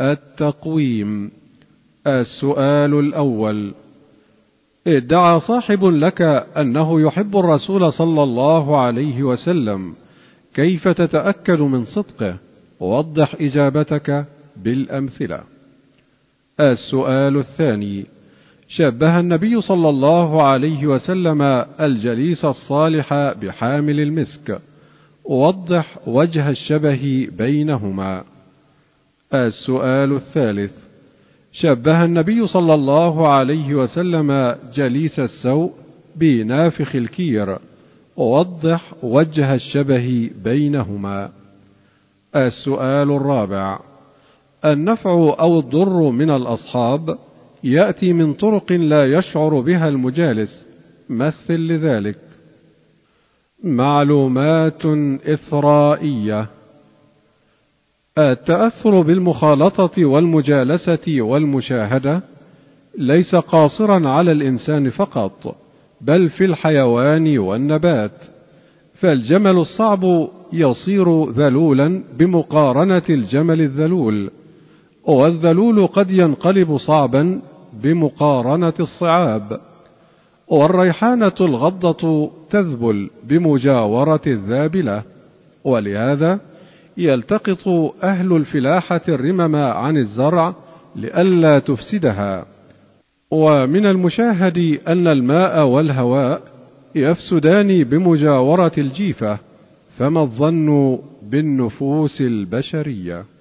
التقويم. السؤال الأول: ادعى صاحب لك أنه يحب الرسول صلى الله عليه وسلم، كيف تتأكد من صدقه؟ وضح إجابتك بالأمثلة. السؤال الثاني: شبه النبي صلى الله عليه وسلم الجليس الصالح بحامل المسك، وضح وجه الشبه بينهما. السؤال الثالث: شبه النبي صلى الله عليه وسلم جليس السوء بنافخ الكير، ووضح وجه الشبه بينهما. السؤال الرابع: النفع أو الضر من الأصحاب يأتي من طرق لا يشعر بها المجالس، مثل لذلك. معلومات إثرائية: التأثر بالمخالطة والمجالسة والمشاهدة ليس قاصرا على الإنسان فقط، بل في الحيوان والنبات، فالجمل الصعب يصير ذلولا بمقارنة الجمل الذلول، والذلول قد ينقلب صعبا بمقارنة الصعاب، والريحانة الغضة تذبل بمجاورة الذابلة، ولهذا يلتقط أهل الفلاحة الرمم عن الزرع لئلا تفسدها. ومن المشاهد أن الماء والهواء يفسدان بمجاورة الجيفة، فما الظن بالنفوس البشرية؟